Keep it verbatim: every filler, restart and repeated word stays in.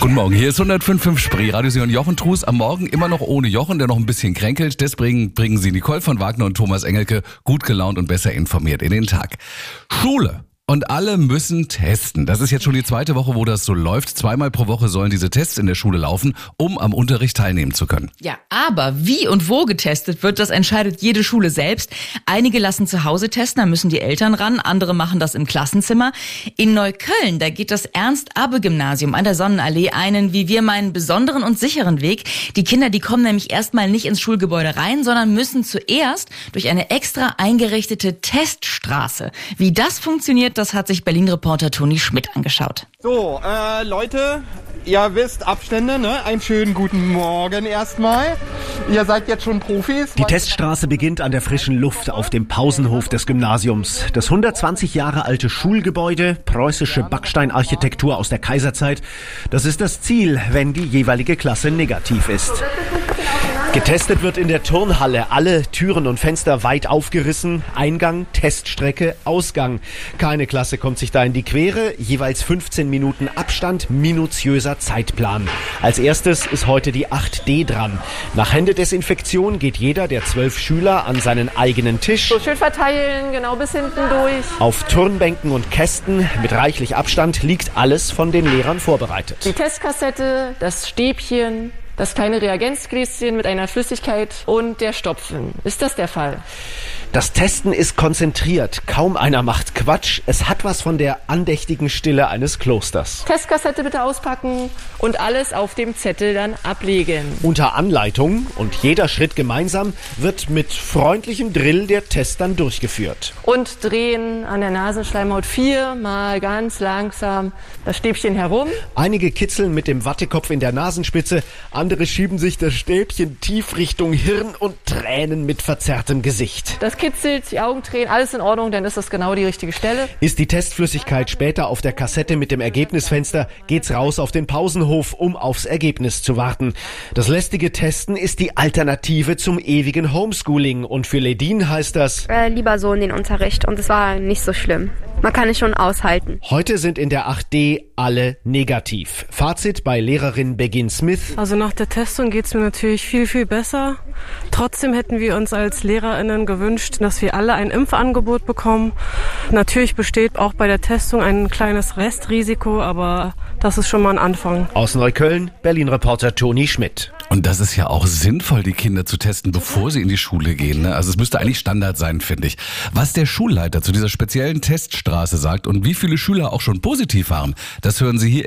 Guten Morgen, hier ist hundertfünf Komma fünf Spree, Radio Sie und Jochen Truss. Am Morgen immer noch ohne Jochen, der noch ein bisschen kränkelt. Deswegen bringen Sie Nicole von Wagner und Thomas Engelke gut gelaunt und besser informiert in den Tag. Schule. Und alle müssen testen. Das ist jetzt schon die zweite Woche, wo das so läuft. Zweimal pro Woche sollen diese Tests in der Schule laufen, um am Unterricht teilnehmen zu können. Ja, aber wie und wo getestet wird, das entscheidet jede Schule selbst. Einige lassen zu Hause testen, da müssen die Eltern ran. Andere machen das im Klassenzimmer. In Neukölln, da geht das Ernst-Abbe-Gymnasium an der Sonnenallee einen, wie wir meinen, besonderen und sicheren Weg. Die Kinder, die kommen nämlich erstmal nicht ins Schulgebäude rein, sondern müssen zuerst durch eine extra eingerichtete Teststraße. Wie das funktioniert, das hat sich Berlin-Reporter Toni Schmidt angeschaut. So, äh, Leute, ihr wisst Abstände, ne? Einen schönen guten Morgen erstmal. Ihr seid jetzt schon Profis. Die Teststraße beginnt an der frischen Luft auf dem Pausenhof des Gymnasiums. Das hundertzwanzig Jahre alte Schulgebäude, preußische Backsteinarchitektur aus der Kaiserzeit. Das ist das Ziel, wenn die jeweilige Klasse negativ ist. Getestet wird in der Turnhalle, alle Türen und Fenster weit aufgerissen, Eingang, Teststrecke, Ausgang. Keine Klasse kommt sich da in die Quere, jeweils fünfzehn Minuten Abstand, minutiöser Zeitplan. Als erstes ist heute die acht D dran. Nach Händedesinfektion geht jeder der zwölf Schüler an seinen eigenen Tisch. So schön verteilen, genau bis hinten durch. Auf Turnbänken und Kästen mit reichlich Abstand liegt alles von den Lehrern vorbereitet. Die Testkassette, das Stäbchen, das kleine Reagenzgläschen mit einer Flüssigkeit und der Stopfen. Ist das der Fall? Das Testen ist konzentriert. Kaum einer macht Quatsch. Es hat was von der andächtigen Stille eines Klosters. Testkassette bitte auspacken und alles auf dem Zettel dann ablegen. Unter Anleitung und jeder Schritt gemeinsam wird mit freundlichem Drill der Test dann durchgeführt. Und drehen an der Nasenschleimhaut viermal ganz langsam das Stäbchen herum. Einige kitzeln mit dem Wattekopf in der Nasenspitze, andere schieben sich das Stäbchen tief Richtung Hirn und tränen mit verzerrtem Gesicht. Das kitzelt, die Augen tränen, alles in Ordnung, dann ist das genau die richtige Stelle. Ist die Testflüssigkeit später auf der Kassette mit dem Ergebnisfenster, geht's raus auf den Pausenhof, um aufs Ergebnis zu warten. Das lästige Testen ist die Alternative zum ewigen Homeschooling und für Ledin heißt das äh, lieber so in den Unterricht und es war nicht so schlimm. Man kann es schon aushalten. Heute sind in der acht D alle negativ. Fazit bei Lehrerin Begin Smith. Also nach der Testung geht es mir natürlich viel, viel besser. Trotzdem hätten wir uns als LehrerInnen gewünscht, dass wir alle ein Impfangebot bekommen. Natürlich besteht auch bei der Testung ein kleines Restrisiko, aber das ist schon mal ein Anfang. Aus Neukölln, Berlin-Reporter Toni Schmidt. Und das ist ja auch sinnvoll, die Kinder zu testen, bevor sie in die Schule gehen. Ne? Also es müsste eigentlich Standard sein, finde ich. Was der Schulleiter zu dieser speziellen Teststraße sagt und wie viele Schüler auch schon positiv waren, das hören Sie hier in